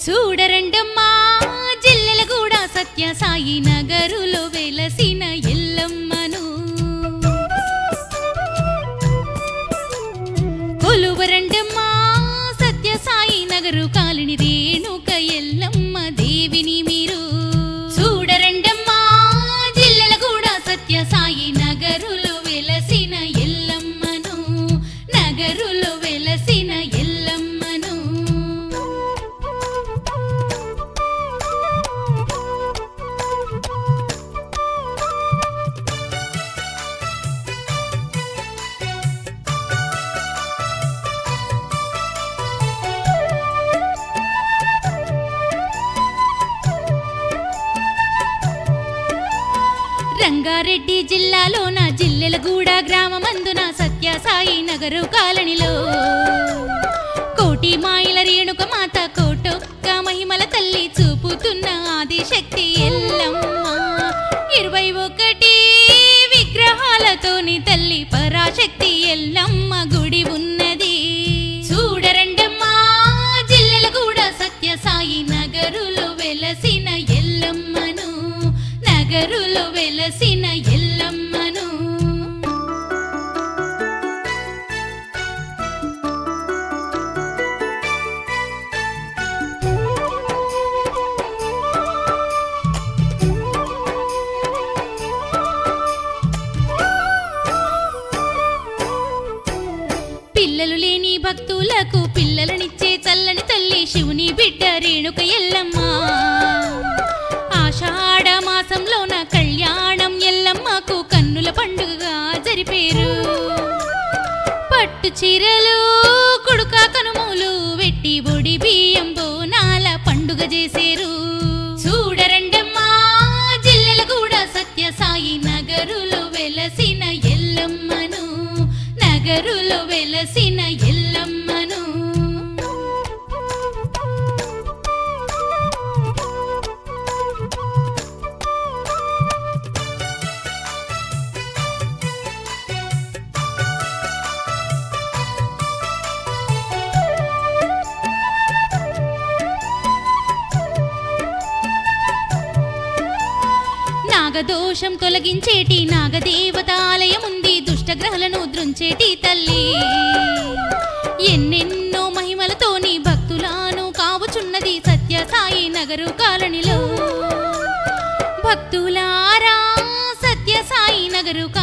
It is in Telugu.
చూడరండమ్మా జిల్లెలగూడ సత్యసాయి నగరులో వెలసిన ఎల్లమ్మను కొలువరండమ్మా సత్యసాయి నగరు కాలిని రేణుక ఎల్లమ్మ దేవిని మీరు చూడరండమ్మా జిల్లెలగూడ సత్యసాయి నగరులో వెలసిన ఎల్లమ్మను నగరులో వెలసిన ఎల్లమ్మను రంగారెడ్డి జిల్లాలోన జిల్లెలగూడ గ్రామమందున సత్యసాయి నగరు కాలనిలో కోటి మాయల రేణుక మాత కోటొక్క మహిమల తల్లి చూపుతున్న ఆదిశక్తి ఎల్లమ్మ 21 విగ్రహాలతోని తల్లి పరాశక్తి ఎల్లమ్మ గుడి ఉన్నది చూడరండమ్మా జిల్లెలగూడ సత్యసాయి నగరులో వెలసిన ఎల్లమ్మను నగరులో వెలసిన ఎల్లమ్మను పిల్లలు లేని భక్తులకు పిల్లలనిచ్చే చల్లని తల్లి శివుని బిడ్డ రేణుక ఎల్లమ్మ ఆషాఢ మాసంలోన కళ్యాణం ఎల్లమ్మకు కన్నుల పండుగగా జరిపేరు పట్టు చీరలు కుడుక కనుమూలు వెట్టి ఒడి బియ్యం బోనాల పండుగ చేసేరు చూడరండమ్మా జిల్లెలగూడ సత్యసాయి నగరులో వెలసిన ఎల్లమ్మను నగరులో వెలసిన ఎల్లమ్మను నాగదోషం తొలగించేటి నాగదేవత ఆలయముంది దుష్టగ్రహలను ద్రుంచేటి తల్లి ఎన్నెన్నో మహిమలతోని భక్తులను కావుచున్నది సత్యసాయి నగరు కాలనిలో భక్తులారా సత్యసాయి నగరు